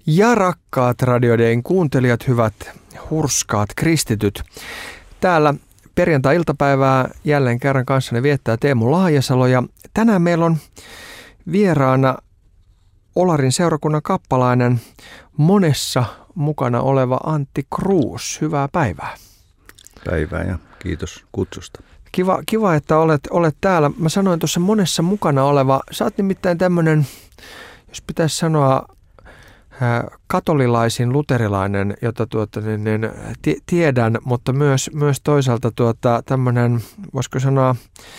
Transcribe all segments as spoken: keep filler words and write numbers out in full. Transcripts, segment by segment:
Ja rakkaat radioiden kuuntelijat, hyvät hurskaat kristityt. Täällä perjantai-iltapäivää jälleen kerran kanssani viettää Teemu Laajasalo ja tänään meillä on vieraana Olarin seurakunnan kappalainen, monessa mukana oleva Antti Kruus. Hyvää päivää. Päivää ja kiitos kutsusta. Kiva, kiva että olet, olet täällä. Mä sanoin tuossa monessa mukana oleva. Sä oot nimittäin tämmönen, jos pitäisi sanoa katolilaisin luterilainen, jota tuota, niin, niin, t- tiedän, mutta myös, myös toisaalta tuota, tämmöinen, voisiko sanoa,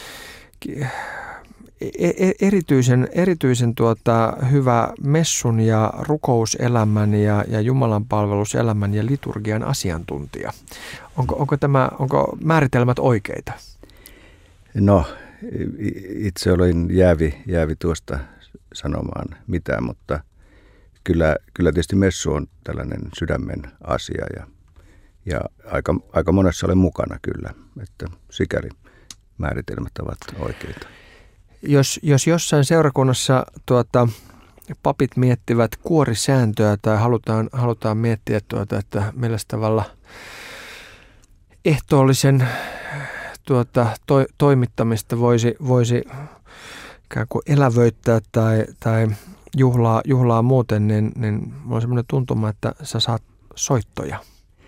e- erityisen, erityisen tuota, hyvä messun ja rukouselämän ja, ja jumalanpalveluselämän ja liturgian asiantuntija. Onko, onko, tämä, onko määritelmät oikeita? No, itse olin jäävi, jäävi tuosta sanomaan mitään, mutta Kyllä, kyllä tietysti messu on tällainen sydämen asia ja, ja aika, aika monessa olen mukana kyllä, että sikäli määritelmät ovat oikeita. Jos, jos jossain seurakunnassa tuota, papit miettivät kuorisääntöä tai halutaan, halutaan miettiä, tuota, että millä tavalla ehtoollisen tuota, to, toimittamista voisi, voisi ikään kuin elävöittää tai, tai Juhlaa, juhlaa muuten, niin, niin mulla on semmoinen tuntuma, että sä saat soittoja.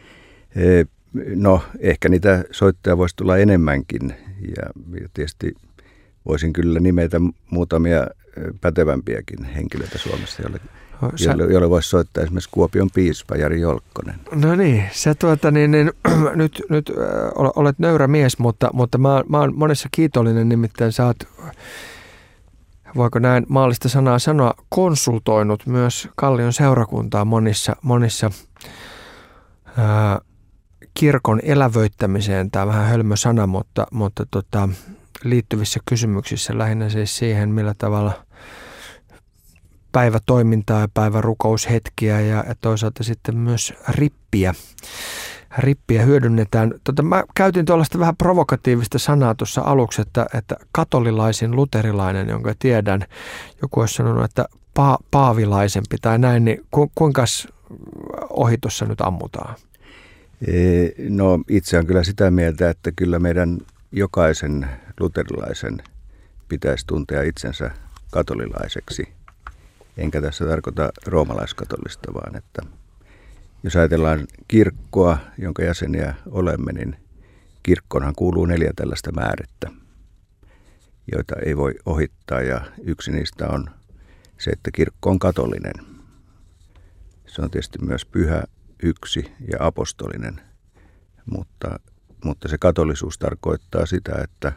No, ehkä niitä soittoja voisi tulla enemmänkin ja, ja tietysti voisin kyllä nimetä muutamia pätevämpiäkin henkilöitä Suomessa, jolle, sä... jolle, jolle voisi soittaa esimerkiksi Kuopion piispa Jari Jolkkonen. No niin, sä tuota, niin, niin, nyt, nyt olet nöyrä mies, mutta, mutta mä, mä oon monessa kiitollinen, nimittäin sä oot, voiko näin maallista sanaa sanoa, konsultoinut myös Kallion seurakuntaa monissa, monissa ää, kirkon elävöittämiseen. Tämä on vähän hölmö sana, mutta, mutta tota, liittyvissä kysymyksissä lähinnä siis siihen, millä tavalla päivätoimintaa ja päivärukoushetkiä ja, ja toisaalta sitten myös rippiä. Rippiä hyödynnetään. Tota, mä käytin tuollaista vähän provokatiivista sanaa tuossa aluksi, että, että katolilaisin luterilainen, jonka tiedän, joku olisi sanonut, että pa- paavilaisempi tai näin, niin ku, kuinka ohi tuossa nyt ammutaan? No itse on kyllä sitä mieltä, että kyllä meidän jokaisen luterilaisen pitäisi tuntea itsensä katolilaiseksi. Enkä tässä tarkoita roomalaiskatolista, vaan että jos ajatellaan kirkkoa, jonka jäseniä olemme, niin kirkkoonhan kuuluu neljä tällaista määrettä, joita ei voi ohittaa. Ja yksi niistä on se, että kirkko on katolinen. Se on tietysti myös pyhä, yksi ja apostolinen, mutta, mutta se katolisuus tarkoittaa sitä, että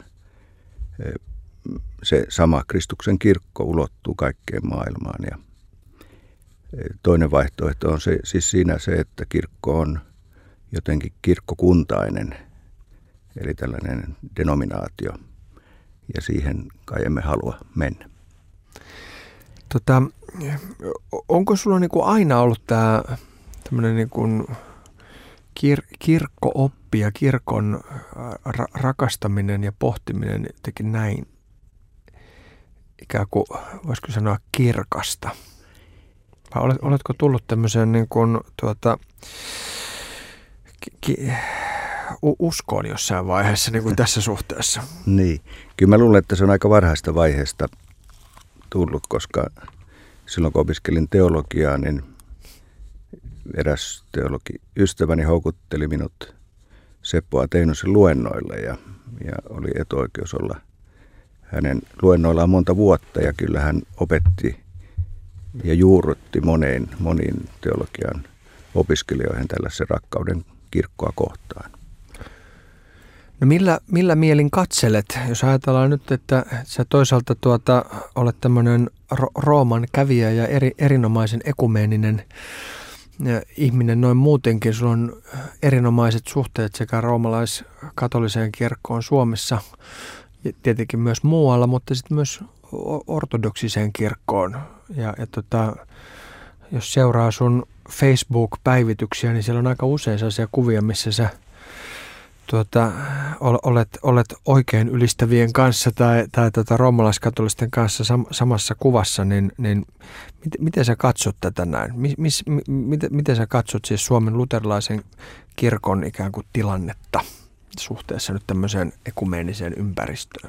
se sama Kristuksen kirkko ulottuu kaikkeen maailmaan. Ja toinen vaihtoehto on se, siis siinä se, että kirkko on jotenkin kirkkokuntainen, eli tällainen denominaatio, ja siihen kai emme halua mennä. Tota, onko sulla niin kuin aina ollut tämä tämmöinen niin kuin kir- kirkko-oppi ja kirkon ra- rakastaminen ja pohtiminen jotenkin näin ikään kuin, voisiko sanoa, kirkasta? Vai olet, oletko tullut tämmöiseen niin kuin, tuota, ki, ki, uskoon jossain vaiheessa niin kuin tässä suhteessa? Niin. Kyllä mä luulen, että se on aika varhaista vaiheesta tullut, koska silloin kun opiskelin teologiaa, niin eräs teologi ystäväni houkutteli minut Seppo Ateinosen luennoille ja, ja oli etuoikeus olla hänen luennoillaan monta vuotta ja kyllä hän opetti ja juurrutti moneen, moniin teologian opiskelijoihin tällaisen rakkauden kirkkoa kohtaan. No millä, millä mielin katselet, jos ajatellaan nyt, että sä toisaalta tuota, olet tämmöinen ro- Rooman kävijä ja eri, erinomaisen ekumeeninen ja ihminen noin muutenkin. Sulla on erinomaiset suhteet sekä roomalais-katoliseen kirkkoon Suomessa ja tietenkin myös muualla, mutta sitten myös ortodoksiseen kirkkoon. Ja, ja tota, jos seuraa sun Facebook-päivityksiä, niin siellä on aika usein sellaisia kuvia, missä sä tuota, olet, olet oikein ylistävien kanssa tai, tai tuota, roomalaiskatolisten kanssa sam, samassa kuvassa, niin, niin miten, miten sä katsot tätä näin? Mis, mi, miten, miten sä katsot siis Suomen luterilaisen kirkon ikään kuin tilannetta suhteessa nyt tämmöiseen ekumeeniseen ympäristöön?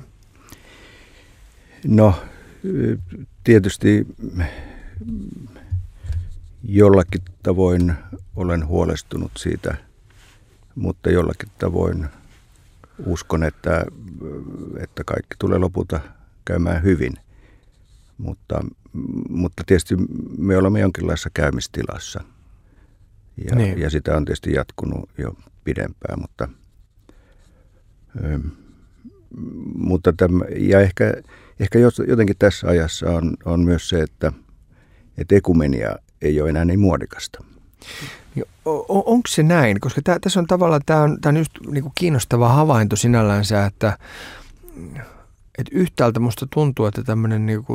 No tietysti jollakin tavoin olen huolestunut siitä, mutta jollakin tavoin uskon, että, että kaikki tulee lopulta käymään hyvin. Mutta, mutta tietysti me olemme jonkinlaisessa käymistilassa ja, niin. ja sitä on tietysti jatkunut jo pidempään, mutta, mutta täm, ja ehkä, ehkä jotenkin tässä ajassa on, on myös se, että, että ekumenia ei ole enää niin muodikasta. Onko se näin? Koska tää, tässä on tavallaan tämä on, tää on just niinku kiinnostava havainto sinällänsä, että, että yhtäältä musta tuntuu, että tämmöinen niinku,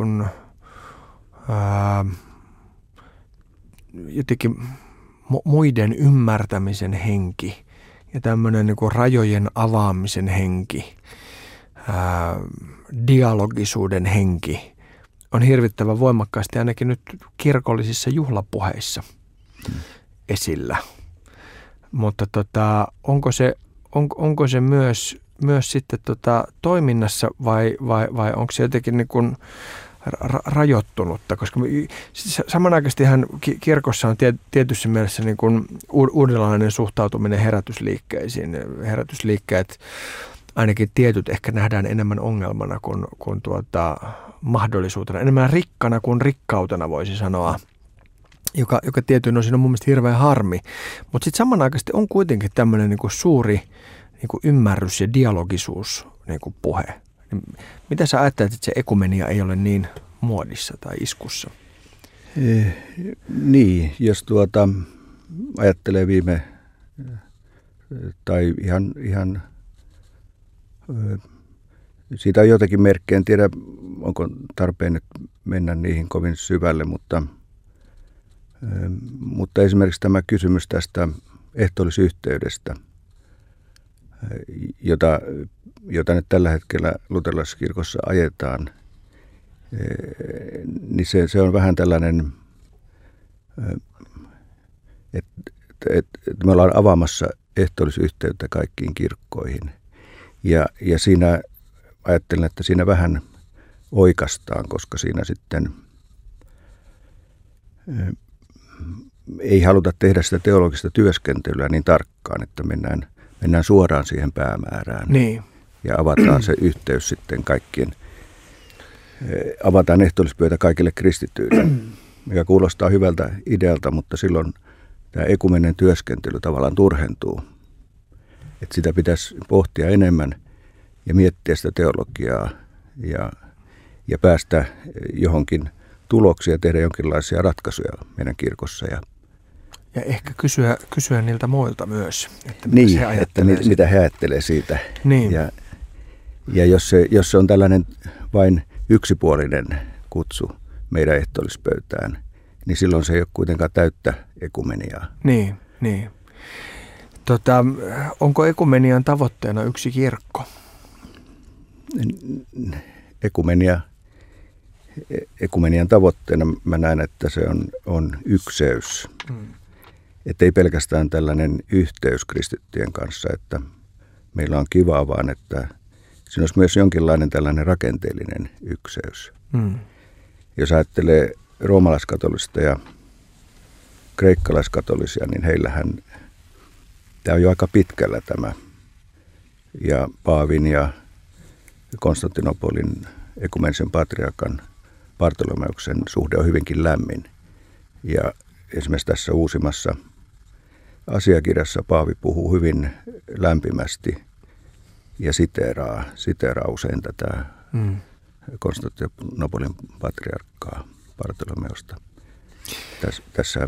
ää, jotenkin muiden ymmärtämisen henki ja tämmöinen niinku rajojen avaamisen henki, ää, dialogisuuden henki on hirvittävän voimakkaasti ainakin nyt kirkollisissa juhlapuheissa esillä. Mutta tota, onko se, on, onko se myös, myös sitten tota toiminnassa vai, vai, vai onko se jotenkin niin kuin ra- rajoittunutta? Koska me, samanaikaistihan kirkossa on tietyssä mielessä niin kuin uudenlainen suhtautuminen herätysliikkeisiin. Herätysliikkeet, ainakin tietyt ehkä nähdään enemmän ongelmana kuin, kuin tuota, mahdollisuutena. Enemmän rikkana kuin rikkautena voisi sanoa. Joka, joka tietyin osin on mun mielestä hirveän harmi. Mutta sitten samanaikaisesti on kuitenkin tämmöinen niinku suuri niinku ymmärrys ja dialogisuus niinku puhe. Mitä sä ajattelet, että se ekumenia ei ole niin muodissa tai iskussa? Eh, niin, jos tuota ajattelee viime, tai ihan, ihan siitä on jotakin merkkejä, en tiedä onko tarpeen nyt mennä niihin kovin syvälle, mutta Mutta esimerkiksi tämä kysymys tästä ehtoollisyhteydestä, jota, jota nyt tällä hetkellä luterilaisessa kirkossa ajetaan, niin se, se on vähän tällainen, että et, et me ollaan avaamassa ehtoollisyhteyttä kaikkiin kirkkoihin. Ja, ja siinä ajattelen, että siinä vähän oikastaan, koska siinä sitten ei haluta tehdä sitä teologista työskentelyä niin tarkkaan, että mennään, mennään suoraan siihen päämäärään. Niin. Ja avataan se yhteys sitten kaikkien, avataan ehtoollispöytä kaikille kristityille, mikä kuulostaa hyvältä idealta, mutta silloin tämä ekumenen työskentely tavallaan turhentuu. Että sitä pitäisi pohtia enemmän ja miettiä sitä teologiaa ja, ja päästä johonkin tuloksia, tehdä jonkinlaisia ratkaisuja meidän kirkossa. Ja, ja ehkä kysyä, kysyä niiltä muilta myös, että mitä, niin, he, että mit, mitä he ajattelee siitä. Niin. Ja, ja jos, se, jos se on tällainen vain yksipuolinen kutsu meidän ehtoollispöytään, niin silloin se ei ole kuitenkaan täyttä ekumeniaa. Niin, niin. Tota, onko ekumenian tavoitteena yksi kirkko? Ekumenia, ekumenian tavoitteena mä näen, että se on, on ykseys. Mm. Että ei pelkästään tällainen yhteys kristittyjen kanssa, että meillä on kivaa, vaan että siinä olisi myös jonkinlainen tällainen rakenteellinen ykseys. Mm. Jos ajattelee roomalaiskatolista ja kreikkalaiskatolisia, niin heillähän tämä on jo aika pitkällä tämä. Ja Paavin ja Konstantinopolin ekumenisen patriarkan Bartolomeuksen suhde on hyvinkin lämmin. Ja esimerkiksi tässä uusimmassa asiakirjassa Paavi puhuu hyvin lämpimästi ja siteeraa, siteeraa usein tätä mm. Konstantinopolin patriarkkaa Bartolomeusta. Tässä, tässä,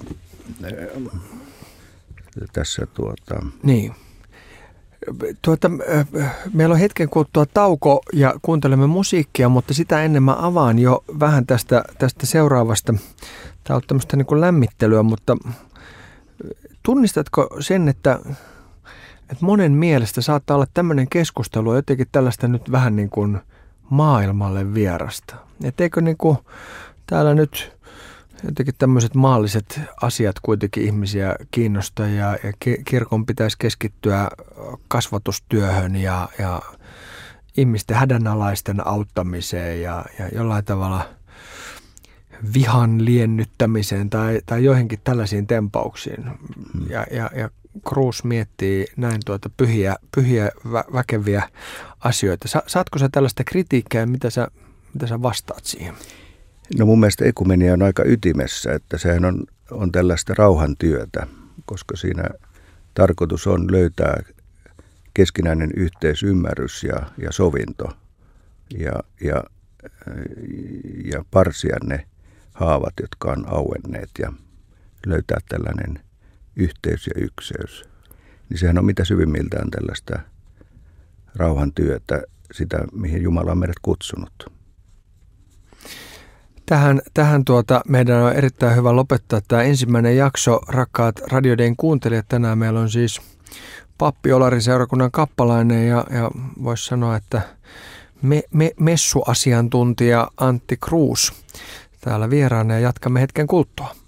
tässä tuota... Niin. Tuota, meillä on hetken kuluttua tauko ja kuuntelemme musiikkia, mutta sitä ennen mä avaan jo vähän tästä, tästä seuraavasta. Tämä on tämmöistä niin kuin lämmittelyä, mutta tunnistatko sen, että, että monen mielestä saattaa olla tämmöinen keskustelu jotenkin tällaista nyt vähän niin kuin maailmalle vierasta. Että eikö niin kuin täällä nyt jotenkin tämmöiset maalliset asiat kuitenkin ihmisiä kiinnostaa ja, ja kirkon pitäisi keskittyä kasvatustyöhön ja, ja ihmisten hädänalaisten auttamiseen ja, ja jollain tavalla vihan liennyttämiseen tai, tai joihinkin tällaisiin tempauksiin. Ja, ja, ja Cruz miettii näin tuota pyhiä, pyhiä vä, väkeviä asioita. Sa, saatko sä tällaista kritiikkiä ja mitä sä, mitä sä vastaat siihen? No mun mielestä ekumenia on aika ytimessä, että sehän on, on tällaista rauhantyötä, koska siinä tarkoitus on löytää keskinäinen yhteisymmärrys ja, ja sovinto ja, ja, ja parsia ne haavat, jotka on auenneet ja löytää tällainen yhteys ja ykseys. Niin sehän on mitä syvimmiltään tällaista rauhantyötä, sitä mihin Jumala on meidät kutsunut. Tähän, tähän tuota, meidän on erittäin hyvä lopettaa tämä ensimmäinen jakso, rakkaat Radio Dayn kuuntelijat. Tänään meillä on siis pappi Olarin seurakunnan kappalainen ja, ja voisi sanoa, että me, me, messuasiantuntija Antti Cruz täällä vieraana ja jatkamme hetken kuluttua.